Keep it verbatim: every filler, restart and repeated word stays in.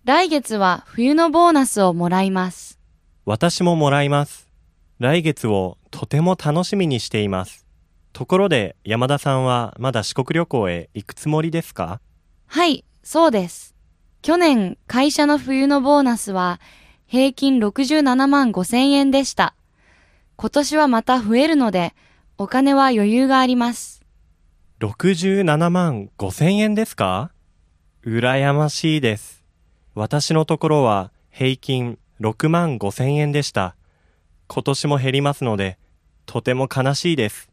来月は冬のボーナスをもらいます。 私ももらいます。来月をとても楽しみにしています。ところで山田さんはまだ四国旅行へ行くつもりですか？ はい、そうです。去年会社の冬のボーナスは平均ろくじゅうななまんごせんえんでした。今年はまた増えるのでお金は余裕があります。 ろくじゅうななまんごせんえんですか？羨ましいです。私のところは平均ろくまんごせんえんでした。今年も減りますのでとても悲しいです。